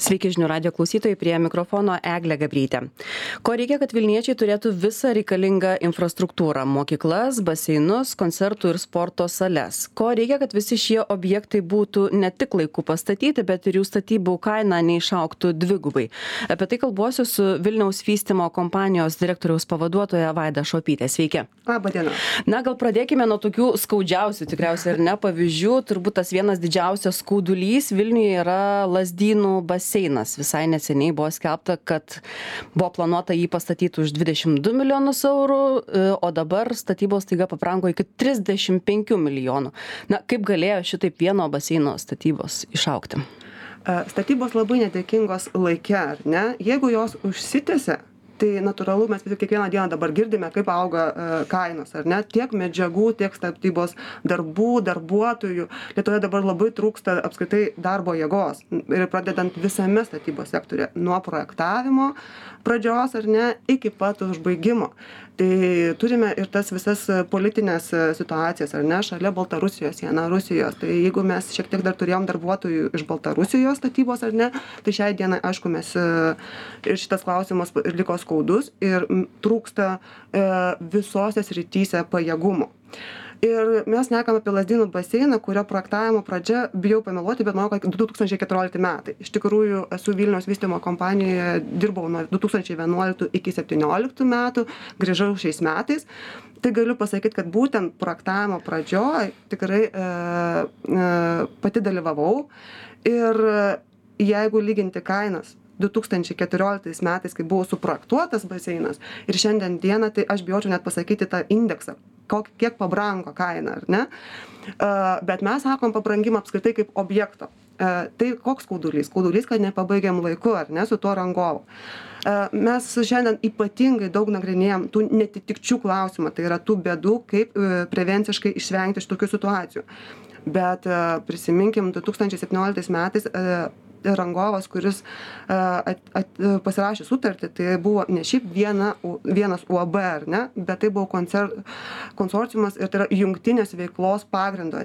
Sveiki žinių radijo klausytojai, prie mikrofono Eglė Gabrytė. Ko reikia, kad vilniečiai turėtų visą reikalingą infrastruktūrą - mokyklas, baseinus, koncertų ir sporto sales. Ko reikia, kad visi šie objektai būtų ne tik laiku pastatyti, bet ir jų statybų kaina neišaugtų dvigubai. Apie tai kalbuosiu su Vilniaus vystymo kompanijos direktoriaus pavaduotoja Vaida Šopytė. Sveiki. Labą dieną. Na, gal pradėkime nuo tokių skaudžiausių tikriausiai ir ne pavyzdžių. Turbūt tas vienas didžiausias skaudulys Vilniuje yra Lazdynų baseinas. Visai neseniai buvo skelbta, kad buvo planuota jį pastatyti už 22 milijonus eurų, o dabar statybos staiga paprango iki 35 milijonų. Na, kaip galėjo šitaip vieno baseino statybos išaukti? Statybos labai nedėkingos laike, ar ne? Jeigu jos užsitęsia, tai natūralu, mes kiekvieną dieną dabar girdime, kaip auga kainos, ar ne? Tiek medžiagų, tiek statybos darbų, darbuotojų. Lietuvoje dabar labai trūksta apskritai darbo jėgos. Ir pradedant visame statybos sektorė, nuo projektavimo pradžios, ar ne, iki pat užbaigimo. Tai turime ir tas visas politinės situacijas, ar ne, šalia Baltarusijos siena, Rusijos. Tai jeigu mes šiek tiek dar turėjom darbuotojų iš Baltarusijos statybos, ar ne, tai šiai dienai, aišku, mes ir šitas klausimas liko skaudus ir trūksta visose srityse pajėgumų. Ir mes nekam apie Lazdynų baseiną, kurio projektavimo pradžia, bijau pameluoti, bet manau, kad 2014 metai. Iš tikrųjų, esu Vilniaus vystymo kompanijoje, dirbau nuo 2011 iki 2017 metų, grįžau šiais metais. Tai galiu pasakyti, kad būtent projektavimo pradžioj tikrai pati dalyvavau. Ir jeigu lyginti kainas 2014 metais, kai buvo suprojektuotas baseinas, ir šiandien dieną, tai aš bijočiau net pasakyti tą indeksą, kiek pabrango kaina, ar ne? Bet mes sakom pabrangimą apskritai kaip objekto. Tai koks skaudulys? Skaudulys, kad nepabaigiam laiku, ar ne, su tuo rangovu. Mes šiandien ypatingai daug nagrinėjom tų netitikčių klausimą, tai yra tų bėdų, kaip prevenciškai išvengti iš tokių situacijų. Bet prisiminkim, 2017 metais rangovas, kuris pasirašė sutartį, tai buvo ne šiaip vienas UAB, ar ne, bet tai buvo konsorciumas ir tai yra jungtinės veiklos pagrindo.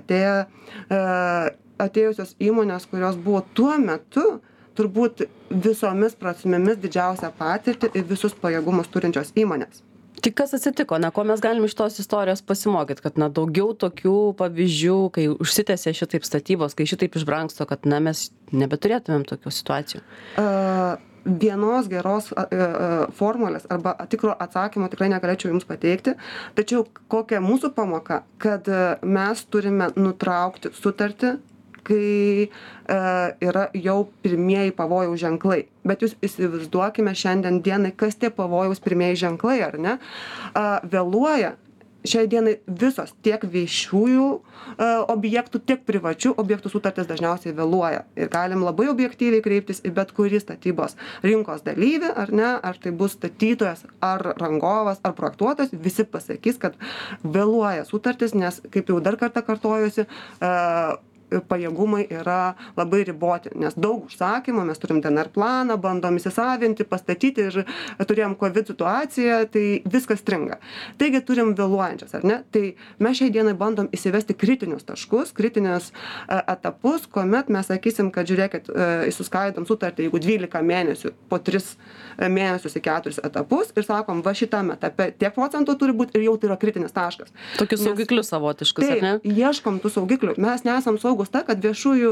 Atėjusios įmonės, kurios buvo tuo metu turbūt visomis prasmėmis didžiausią patirtį ir visus pajėgumus turinčios įmonės. Tai kas atsitiko? Na, ko mes galim iš tos istorijos pasimokyti, kad na, daugiau tokių pavyzdžių, kai užsitęsia šitaip statybos, kai šitaip išbrangsto, kad na, mes nebeturėtumėm tokių situacijų? Vienos geros formulės arba tikro atsakymo tikrai negalėčiau jums pateikti, tačiau kokia mūsų pamoka, kad mes turime nutraukti sutartį, kai yra jau pirmieji pavojaus ženklai. Bet jūs įsivaizduokime šiandien dienai, kas tie pavojaus pirmieji ženklai, ar ne? Vėluoja šiai dienai visos tiek viešųjų objektų, tiek privačių objektų sutartis dažniausiai vėluoja. Ir galim labai objektyviai kreiptis į bet kurį statybos rinkos dalyvį, ar ne, ar tai bus statytojas, ar rangovas, ar projektuotojas, visi pasakys, kad vėluoja sutartis, nes, kaip jau dar kartą kartojusi, pajėgumai yra labai riboti, nes daug užsakymų, mes turim DNR planą, bandom įsisavinti, pastatyti ir turėjom COVID situaciją, tai viskas stringa. Taigi turim vėluojančias, ar ne? Tai mes šiai dienai bandom įsivesti kritinius taškus, kritinius etapus, kuomet mes sakysim, kad žiūrėkit, suskaidom sutartį, jeigu 12 mėnesių, po 3 mėnesius į 4 etapus ir sakom, va šitame etape tiek procentų turi būti ir jau tai yra kritinis taškas. Tokius saugiklius savotiškus, ar ne? Tai ieškom tų saugiklių. Mes nesam saugus ta, kad viešųjų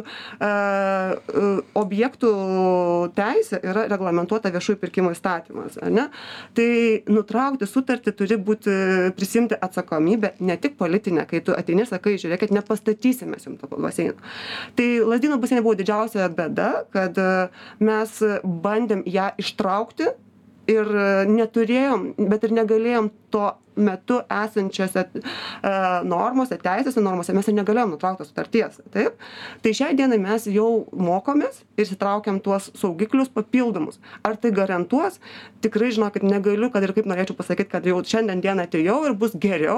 objektų teisė yra reglamentuota viešųjų pirkimų įstatymas, ar ne? Tai nutraukti sutartį turi būti prisimti atsakomybę, ne tik politinę, kai tu ateini, sakai, žiūrėkit, nepastatysime jums to baseino. Tai Lazdynų baseine buvo didžiausia bėda, kad mes bandėm ją ištraukti ir neturėjom, bet ir negalėjom tuo metu esančiose normose, teisėse normose, mes ir negalėjom nutraukti sutarties. Taip? Tai šiai dienai mes jau mokomės ir įsitraukiam tuos saugiklius papildomus. Ar tai garantuos? Tikrai žinokit, negaliu, kad ir kaip norėčiau pasakyti, kad jau šiandien dieną atėjau ir bus geriau.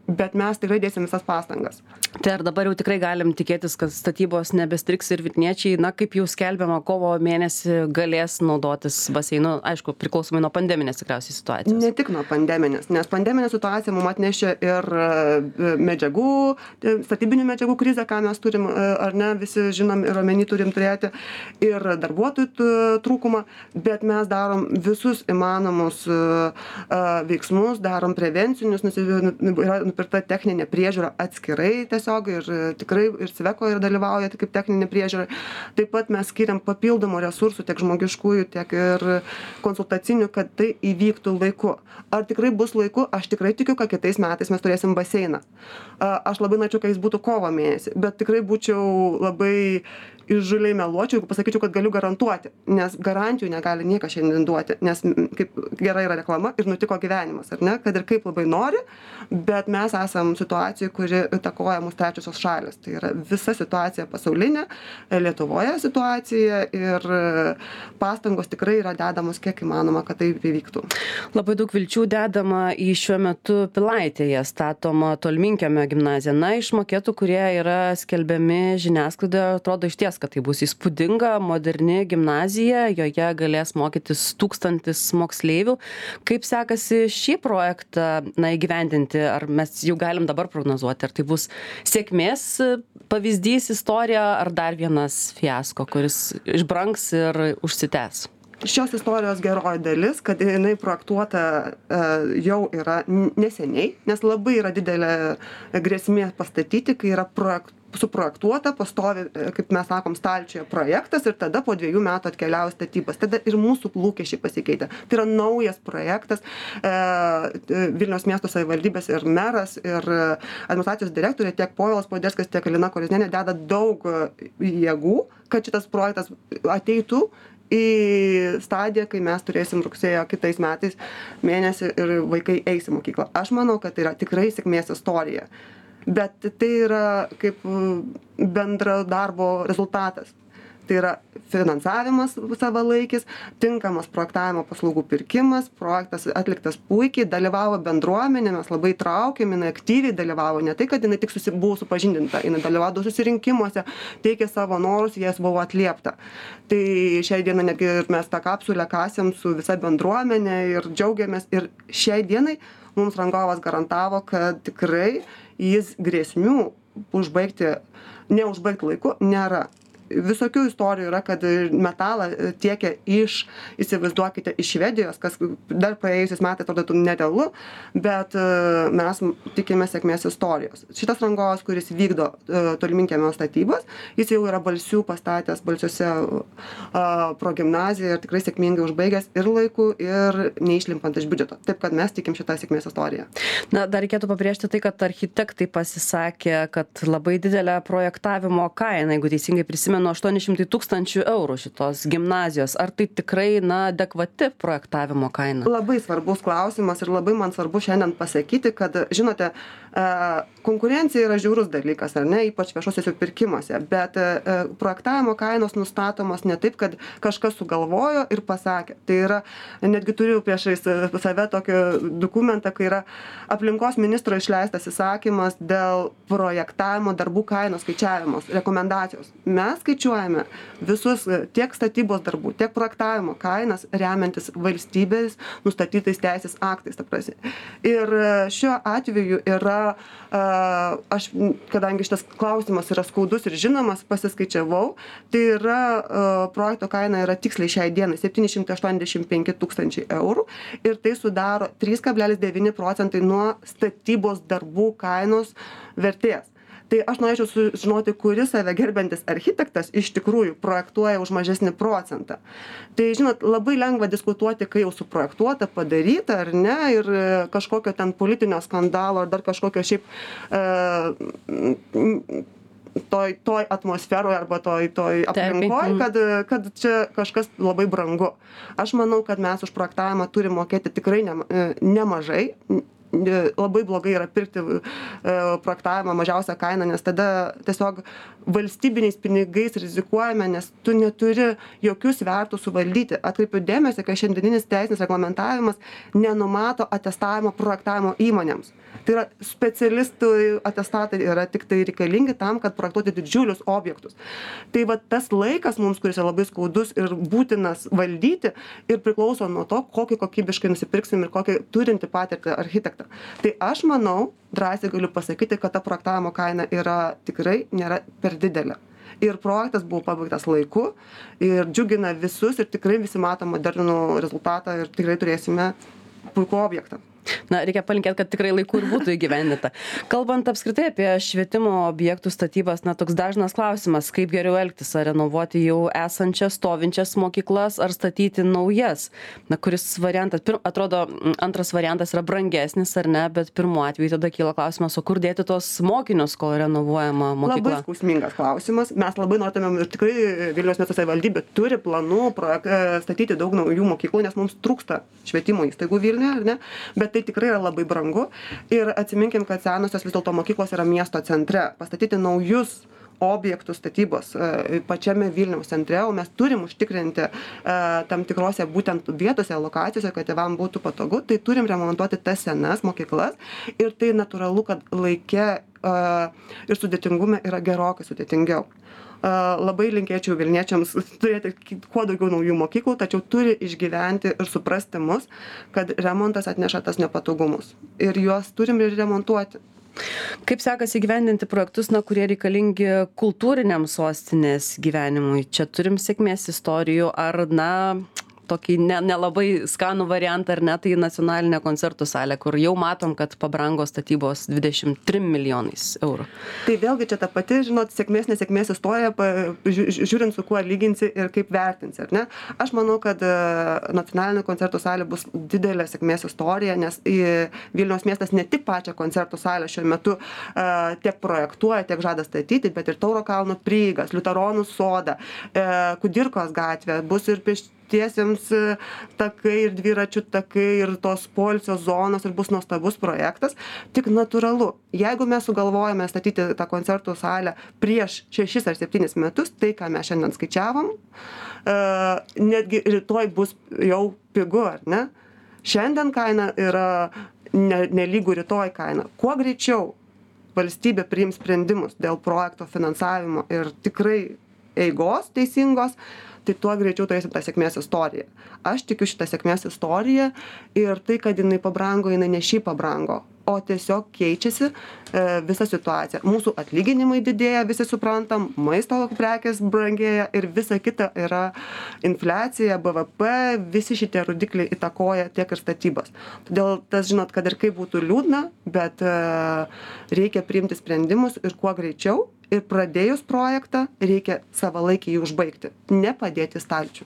bet mes tikrai dėsim visas pastangas. Tai ar dabar jau tikrai galim tikėtis, kad statybos nebestriks ir vilniečiai, na, kaip jau skelbiama, kovo mėnesį galės naudotis baseinu, aišku, priklausomai nuo pandeminės tikriausiai situacijos? Ne tik nuo pandeminės, nes pandeminė situacija mums atnešė ir medžiagų, statybinių medžiagų krizę, ką mes turim, ar ne, visi žinom ir omeny turim turėti, ir darbuotojų trūkumą, bet mes darom visus įmanomus veiksmus, darom prevencinius, yra nupirkta techninė priežiūra atskirai tiesiog ir tikrai ir Sveko ir dalyvauja kaip techninė priežiūra. Taip pat mes skiriam papildomų resursų tiek žmogiškųjų, tiek ir konsultacinių, kad tai įvyktų laiku. Ar tikrai bus laiku? Aš tikrai tikiu, kad kitais metais mes turėsim baseiną. Aš labai norėčiau, kad jis būtų kovo mėnesį, bet tikrai būčiau labai įžūliai meluočiau, jeigu pasakyčiau, kad galiu garantuoti, nes garantijų negali niekas šiandien duoti, nes kaip gera yra reklama ir nutiko gyvenimas, ar ne, kad ir kaip labai nori, bet mes esam situacijoj, kuri įtakoja mūsų trečiosios šalys. Tai yra visa situacija pasaulinė, Lietuvoje situacija ir pastangos tikrai yra dedamos kiek įmanoma, kad tai įvyktų. Labai daug vilčių dedama į šiuo metu Pilaitėje statoma Tolminkiemio gimnazija. Na, iš maketų, kurie yra skelbiami žiniasklaidoje, atrodo išties, kad tai bus įspūdinga, moderni gimnazija, joje galės mokytis 1000 moksleivių. Kaip sekasi šį projektą įgyvendinti? Ar mes jau galim dabar prognozuoti? Ar tai bus sėkmės pavyzdys, istorija, ar dar vienas fiasko, kuris išbrangs ir užsitęs? Šios istorijos geroji dalis, kad jinai projektuota jau yra neseniai, nes labai yra didelė grėsmė pastatyti, kai yra suprojektuota, pastovi, kaip mes sakom, stalčioje projektas ir tada po 2 metų atkeliauja statybas. Tada ir mūsų lūkesčiai pasikeitė. Tai yra naujas projektas. Vilniaus miesto savivaldybės ir meras, ir administracijos direktorė, tiek Povilas Poderskis, tiek Alina Koriznienė deda daug jėgų, kad šitas projektas ateitų į stadiją, kai mes turėsim rugsėjo kitais metais mėnesį ir vaikai eis į mokyklą. Aš manau, kad tai yra tikrai sėkmės istorija. Bet tai yra kaip bendro darbo rezultatas. Tai yra finansavimas savalaikis, tinkamas projektavimo paslaugų pirkimas, projektas atliktas puikiai, dalyvavo bendruomenė, mes labai traukėm, jinai aktyviai dalyvavo, ne tai, kad jinai tik buvo supažindinta, jinai dalyvavo susirinkimuose, teikė savo norus, jas buvo atliepta. Tai šiai dienai netgi mes tą kapsulę kasėm su visa bendruomenė ir džiaugiamės ir šiai dienai mums rangovas garantavo, kad tikrai jis grėsmių neužbaigti laiku nėra. Visokių istorijų yra, kad metalą tiekia įsivaizduokite, iš Švedijos, kas dar praėjusiais metais atrodo nerealu, bet mes tikime sėkmės istorijos. Šitas rangovas, kuris vykdo Tolminkiemio statybas, jis jau yra Balsių pastatęs, Balsiuose progimnaziją ir tikrai sėkmingai užbaigęs ir laiku, ir neišlimpant iš biudžeto. Taip, kad mes tikim šitą sėkmės istoriją. Na, dar reikėtų pabrėžti tai, kad architektai pasisakė, kad labai didelė projektavimo kaina, jeigu teisingai prisimenu, 800 000 eurų šitos gimnazijos. Ar tai tikrai, adekvati projektavimo kaina? Labai svarbus klausimas ir labai man svarbu šiandien pasakyti, kad, žinote, konkurencija yra žiaurus dalykas, ar ne, ypač viešuosiuose pirkimuose, bet projektavimo kainos nustatomos ne taip, kad kažkas sugalvojo ir pasakė. Tai yra, netgi turiu priešais save tokį dokumentą, kai yra aplinkos ministro išleistas įsakymas dėl projektavimo darbų kainos skaičiavimos, rekomendacijos. Mes skaičiuojame visus tiek statybos darbų, tiek projektavimo kainas remiantis valstybės nustatytais teisės aktais. Ir šiuo atveju yra, kadangi šitas klausimas yra skaudus ir žinomas, pasiskaičiavau, tai yra projekto kaina yra tiksliai šiai dienai 785 000 eurų ir tai sudaro 3,9% nuo statybos darbų kainos vertės. Tai aš norėčiau sužinoti, kuris save gerbiantis architektas iš tikrųjų projektuoja už mažesnį procentą. Tai, žinot, labai lengva diskutuoti, kai jau suprojektuota, padaryta ar ne, ir kažkokio ten politinio skandalo ar dar kažkokio šiaip toj atmosferoje arba toj aplinkoje, kad čia kažkas labai brangu. Aš manau, kad mes už projektavimą turime mokėti tikrai nemažai. labai blogai yra pirkti projektavimą mažiausią kainą, nes tada tiesiog valstybiniais pinigais rizikuojame, nes tu neturi jokių svertų suvaldyti. Atkreipiu dėmesį, kad šiandieninis teisinis reglamentavimas nenumato atestavimo projektavimo įmonėms. Tai yra specialistų atestatai yra tik tai reikalingi tam, kad projektuoti didžiulius objektus. Tai va tas laikas mums, kuris yra labai skaudus ir būtinas valdyti ir priklauso nuo to, kokį kokybiškai nusipirksim ir kokį turinti patirtį architektą. Tai aš manau, drąsiai galiu pasakyti, kad ta projektavimo kaina tikrai nėra per didelė. Ir projektas buvo pabaigtas laiku ir džiugina visus ir tikrai visi mato modernų rezultatą ir tikrai turėsime puikų objektą. Na, reikia palinkėti, kad tikrai laiku ir būtų įgyvendinta. Kalbant apskritai apie švietimo objektų statybas, na, toks dažnas klausimas, kaip geriau elgtis, ar renovuoti jau esančias, stovinčias mokyklas, ar statyti naujas. Na, kuris variantas, atrodo, antras variantas yra brangesnis, ar ne, bet pirmu atveju tada kyla klausimas, o kur dėti tos mokinius, kol renovuojama mokykla? Labai skausmingas klausimas. Mes labai norėtumėm ir tikrai Vilniaus miesto savivaldybė turi planų statyti daug naujų mokyklų, nes mums trūksta švietimo įstaigų Vilniuje, ar ne? Bet tai tikrai yra labai brangu ir atsiminkim, kad senosios vis dėlto mokyklos yra miesto centre. Pastatyti naujus objektų statybos pačiame Vilniaus centre, o mes turim užtikrinti tam tikrose būtent vietose, lokacijose, kad tėvam būtų patogu, tai turim remontuoti tas senas mokyklas ir tai natūralu, kad laike ir sudėtingume yra gerokai sudėtingiau. Labai linkėčiau Vilniečiams turėti kuo daugiau naujų mokyklų, tačiau turi išgyventi ir suprasti mus, kad remontas atneša tas nepatogumus. Ir juos turim ir remontuoti. Kaip sekasi įgyvendinti projektus, kurie reikalingi kultūriniam sostinės gyvenimui? Čia turim sėkmės istorijų ar, tokį nelabai skanų variantą, ar ne, tai nacionalinė koncertų salė, kur jau matom, kad pabrango statybos 23 milijonais eurų. Tai vėlgi čia ta pati, sėkmės, nesėkmės istorija, žiūrint su kuo lyginsi ir kaip vertinsi, ar ne? Aš manau, kad nacionalinė koncertų salė bus didelė sėkmės istorija, nes Vilniaus miestas ne tik pačią koncertų salę šiuo metu tiek projektuoja, tiek žada statyti, bet ir Tauro kalno prieigas, Liuteronų sodą, Kudirkos gatvė, bus ir pėstiesiems takai ir dviračių takai ir tos poilsio zonos ir bus nuostabus projektas. Tik natūralu, jeigu mes sugalvojame statyti tą koncertų salę prieš 6 ar 7 metus, tai ką mes šiandien skaičiavom, netgi rytoj bus jau pigu, ar ne? Šiandien kaina yra nelygų rytoj kaina. Kuo greičiau valstybė priims sprendimus dėl projekto finansavimo ir tikrai eigos teisingos, tai tuo greičiau turėsim tą sėkmės istoriją. Aš tikiu šitą sėkmės istoriją ir tai, kad jinai pabrango, jinai ne šiaip pabrango, o tiesiog keičiasi visa situacija. Mūsų atlyginimai didėja, visi suprantam, maisto prekės brangėja ir visa kita yra infliacija, BVP, visi šitie rodikliai įtakoja tiek ir statybas. Todėl tas, kad ir kaip būtų liūdna, bet reikia priimti sprendimus ir kuo greičiau. Ir pradėjus projektą reikia savalaikiai jį užbaigti, nepadėti stalčių.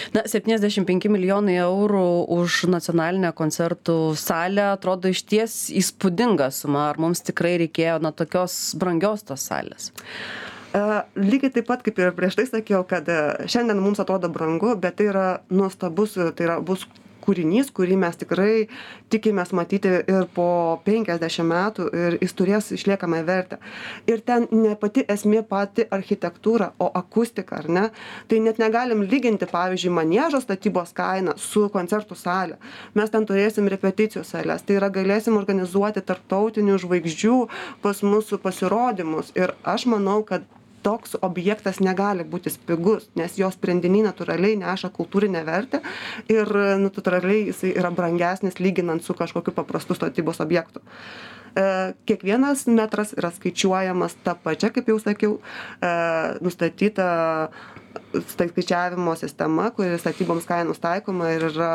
75 milijonai eurų už nacionalinę koncertų salę atrodo išties įspūdinga suma. Ar mums tikrai reikėjo tokios brangios tos salės? Lygiai taip pat, kaip ir prieš tai sakiau, kad šiandien mums atrodo brangu, bet tai yra nuostabus, tai bus kūrinys, kurį mes tikrai tikimės matyti ir po 50 metų ir jis turės išliekamą vertę. Ir ten ne pati esmė pati architektūra, o akustika, ar ne? Tai net negalim lyginti, pavyzdžiui, maniežo statybos kainą su koncertų salė. Mes ten turėsim repeticijų salės, tai yra galėsim organizuoti tarptautinių žvaigždžių pas mūsų pasirodymus. Ir aš manau, kad toks objektas negali būti pigus, nes jo sprendiniai natūraliai neša kultūrinę vertę ir natūraliai jisai yra brangesnis lyginant su kažkokiu paprastu statybos objektu. Kiekvienas metras yra skaičiuojamas tą pačią, kaip jau sakiau, nustatyta skaičiavimo sistema, kuri statyboms kainos taikoma ir yra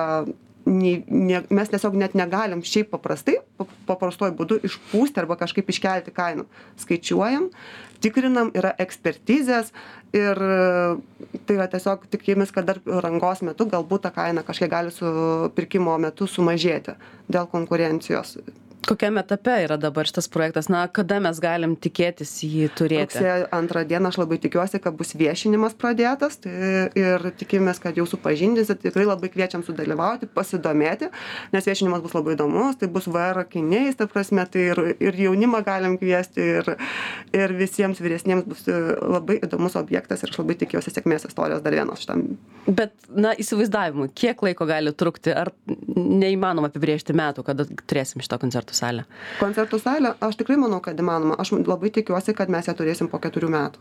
mes tiesiog net negalim šiaip paprastuoju būdu išpūsti arba kažkaip iškelti kainų. Skaičiuojam, tikrinam, yra ekspertizės ir tai yra tiesiog tikėjimas, kad dar rangos metu galbūt ta kaina kažkiek gali su pirkimo metu sumažėti dėl konkurencijos. Kokiame etape yra dabar šitas projektas? Na, kada mes galim tikėtis jį turėti? Rugsėjo 2 dieną aš labai tikiuosi, kad bus viešinimas pradėtas ir tikimės, kad jau supažindinsit. Tikrai labai kviečiam sudalyvauti, pasidomėti, nes viešinimas bus labai įdomus. Tai bus VR akiniais, ta prasme, tai ir jaunimą galim kviesti, ir visiems vyresniems bus labai įdomus objektas ir aš labai tikiuosi sėkmės istorijos dar vienos šitam. Bet, na, įsivaizdavimu, kiek laiko gali trukti? Ar neįmanoma apibrėžti metų, kada turėsim šitą koncertų salę? Koncertų salę, aš tikrai manau, kad įmanoma. Aš labai tikiuosi, kad mes ją turėsim po 4 metų.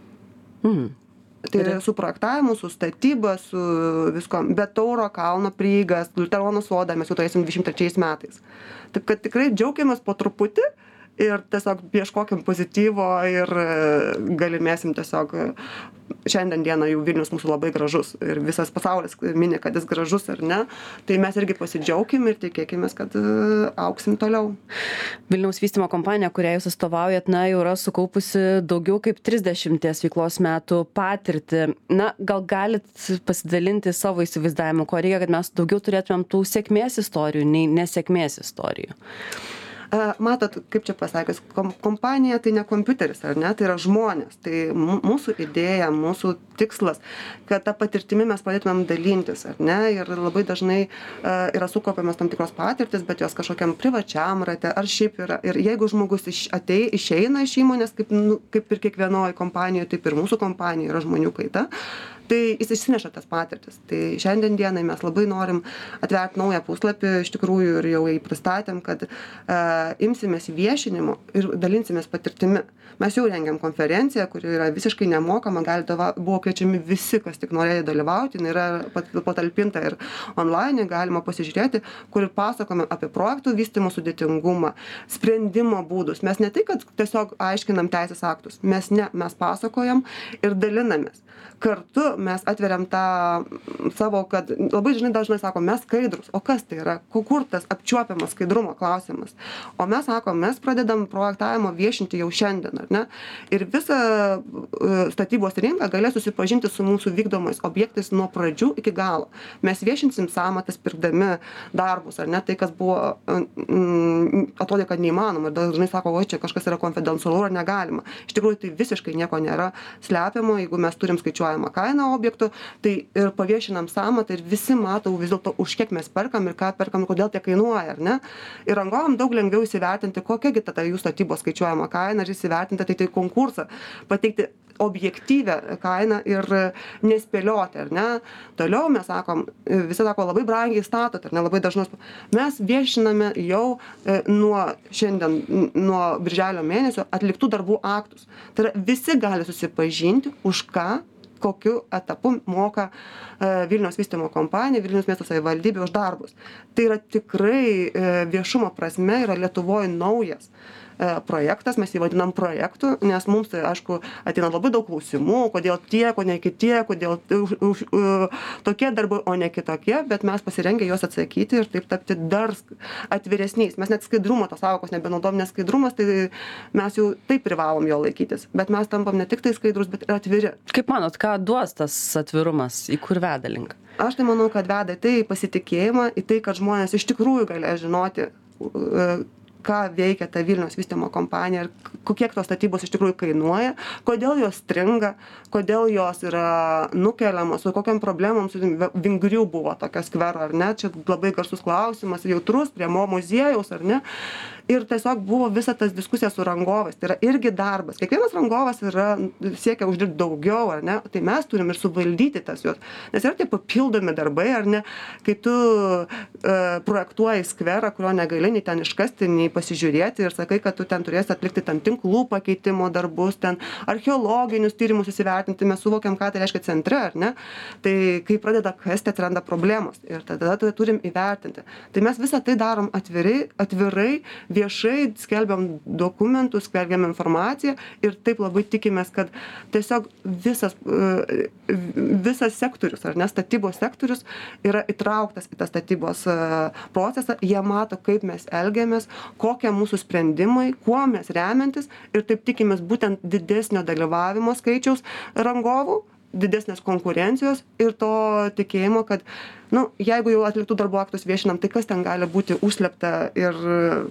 Tai su projektavimu, su statyba, su visko. Bet Tauro kalno prieigas, Liuteronų sodą mes jau turėsim 23 metais. Taip kad tikrai džiaugiamės po truputį ir tiesiog ieškokim pozityvo ir galimėsim tiesiog. Šiandien dieną jau Vilnius mūsų labai gražus ir visas pasaulis mini, kad jis gražus ar ne. Tai mes irgi pasidžiaugim ir tikėkimės, kad augsim toliau. Vilniaus vystymo kompanija, kurią jūs atstovaujat, na, jau yra sukaupusi daugiau kaip 30 veiklos metų patirtį. Na, gal galit pasidalinti savo įsivaizdavimu, ko reikia, kad mes daugiau turėtumėm tų sėkmės istorijų, nei nesėkmės istorijų? Matot, kaip čia pasakius, kompanija tai ne kompiuteris, ar ne, tai yra žmonės. Tai mūsų idėja, mūsų tikslas, kad tą patirtimį mes pradėtumėm dalintis, ar ne, ir labai dažnai yra sukaupiamas tam tikros patirtis, bet jos kažkokiam privačiam rate, ar šiaip yra. Ir jeigu žmogus išeina iš įmonės, kaip ir kiekvienoje kompanijoje, taip ir mūsų kompanijoje yra žmonių kaita, tai jis išsineša tas patirtis. Tai šiandien dienai mes labai norim atverti naują puslapį, iš tikrųjų ir jau jį pristatėm, kad imsimės viešinimo ir dalinsimės patirtimi. Mes jau rengiam konferenciją, kuri yra visiškai nemokama, buvo kviečiami visi, kas tik norėjo dalyvauti, jinai yra patalpinta ir online, galima pasižiūrėti, kur pasakome apie projektų vystymo sudėtingumą, sprendimo būdus. Mes ne tai, kad tiesiog aiškinam teisės aktus, mes pasakojam ir dalinamės. Kartu mes atveriam tą savo, kad labai dažnai sakom, mes skaidrus. O kas tai yra? Kur tas apčiuopiamas skaidrumo klausimas? O mes sakom, mes pradedam projektavimo viešinti jau šiandien, ar ne? Ir visa statybos rinka galės susipažinti su mūsų vykdomais objektais nuo pradžių iki galo. Mes viešinsim sąmatas pirkdami darbus, ar ne? Tai, kas buvo, atrodė, kad neįmanoma. Ir dažnai sako, o čia kažkas yra konfidencialu ar negalima. Iš tikrųjų, tai visiškai nieko nėra slepiamo, jeigu mes turim skaičiuojamą kainą objektų, tai ir paviešinam sąmatą ir visi mato vis dėlto, už kiek mes perkam ir ką perkam, kodėl tie kainuoja, ar ne? Ir rangovam daug lengviau įsivertinti, kokiagi ta jų statybos skaičiuojama kaina ir įsivertinti tai konkursą, pateikti objektyvę kainą ir nespėlioti, ar ne? Toliau mes sakom, visi sako, labai brangiai statot, ar ne, labai dažnus. Mes viešiname jau nuo birželio mėnesio atliktų darbų aktus. Tai yra, visi gali susipažinti, už ką, kokiu etapu moka Vilniaus vystymo kompanija, Vilniaus miesto savivaldybė už darbus. Tai yra tikrai viešumo prasme yra Lietuvoje naujas projektas, mes jį vadinam projektu, nes mums tai, aišku, ateina labai daug klausimų, kodėl tiek, o ne kitie, kodėl tokie darbai, o ne kitokie, bet mes pasirengę juos atsakyti ir taip tapti dar atviresniais. Mes net skaidrumo tos sąvokos nebenaudojam, nes skaidrumas, tai mes jau taip privalom jo laikytis, bet mes tampam ne tik tai skaidrus, bet ir atviri. Kaip manot, ką duos tas atvirumas, į kur veda link? Aš tai manau, kad veda tai pasitikėjimą, į tai, kad žmonės iš tikrųjų galės žinoti, ką veikia ta Vilniaus vystymo kompanija ir kiek tos statybos iš tikrųjų kainuoja, kodėl jos stringa, kodėl jos yra nukeliamos, su kokiam problemom, su Vingrių buvo tokio skvero, ar ne, čia labai garsus klausimas, jautrus, prie Mo muziejaus, ar ne, ir tiesiog buvo visa tas diskusija su rangovais, tai yra irgi darbas, kiekvienas rangovas siekia uždirbti daugiau, ar ne, tai mes turim ir suvaldyti tas juos, nes yra tie papildomi darbai, ar ne, kai tu projektuoji skverą, kurio negali nei ten iškasti, nei pasižiūrėti ir sakai, kad tu ten turėsi atlikti ten tinklų pakeitimo darbus, ten archeologinius tyrimus įsivertinti, mes suvokiam, ką tai reiškia centre, ar ne, tai kai pradeda kasti, atranda problemos ir tada turim įvertinti. Tai mes visą tai darom atvirai, viešai, skelbiam dokumentus, skelbiam informaciją ir taip labai tikimės, kad tiesiog visas sektorius, ar ne, statybos sektorius yra įtrauktas į tą statybos procesą, jie mato, kaip mes elgiamės, kokie mūsų sprendimai, kuo mes remiantis ir taip tikimės būtent didesnio dalyvavimo skaičiaus rangovų, didesnės konkurencijos ir to tikėjimo, kad, jeigu jau atliktų darbų aktus viešinam, tai kas ten gali būti užslėpta ir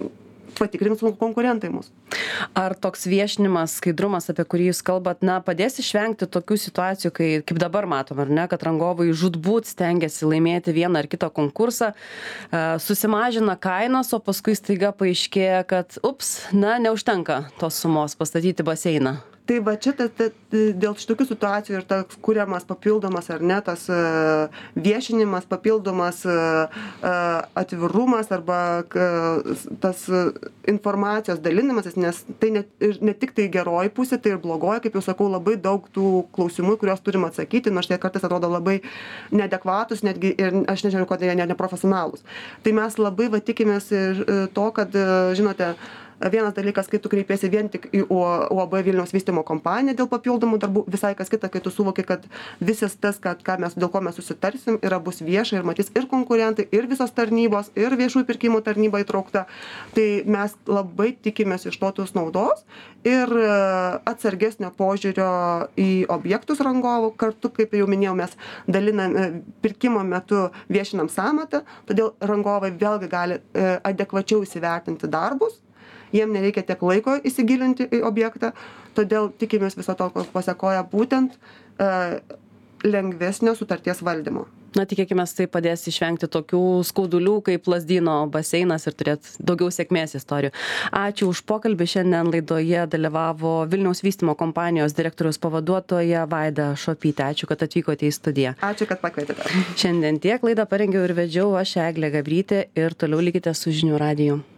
patikrins konkurentai mus. Ar toks viešinimas, skaidrumas, apie kurį jūs kalbat, padės išvengti tokių situacijų, kaip dabar matom, ar ne, kad rangovai žūtbūt stengiasi laimėti vieną ar kitą konkursą, susimažina kainas, o paskui staiga paaiškėja, kad neužtenka tos sumos pastatyti baseiną. Tai va čia dėl šitokių situacijų ir tas kuriamas papildomas ar ne, tas viešinimas, papildomas atvirumas arba tas informacijos dalinimasis, nes tai ne tik tai geroji pusė, tai ir blogoji, kaip jau sakau, labai daug tų klausimų, kuriuos turim atsakyti, nors jie kartais atrodo labai neadekvatus, netgi ir aš nežinau, kodėl jie neprofesionalūs. Tai mes labai tikimės ir to, kad, žinote, vienas dalykas, kai tu kreipiesi vien tik į UAB Vilniaus vystymo kompaniją dėl papildomų darbų, visai kas kita, kai tu suvoki, kad visas tas, dėl ko mes susitarsim, bus vieša ir matys ir konkurentai, ir visos tarnybos, ir viešųjų pirkimų tarnyba įtraukta. Tai mes labai tikimės iš to tos naudos ir atsargesnio požiūrio į objektus rangovų. Kartu, kaip jau minėjau, mes pirkimo metu viešinam sąmatą, todėl rangovai vėlgi gali adekvačiau įsivertinti darbus. Jiem nereikia tiek laiko įsigilinti į objektą, todėl tikimės viso to pasekoja būtent lengvesnio sutarties valdymo. Tikėkime, tai padės išvengti tokių skaudulių kaip Lazdyno baseinas ir turėti daugiau sėkmės istorijų. Ačiū už pokalbį. Šiandien laidoje dalyvavo Vilniaus vystymo kompanijos direktoriaus pavaduotoja Vaida Šopytė. Ačiū, kad atvykote į studiją. Ačiū, kad pakvietėte. Šiandien tiek. Laidą parengiau ir vedžiau aš, Eglė Gabrytė, ir toliau likite su Žinių radiju.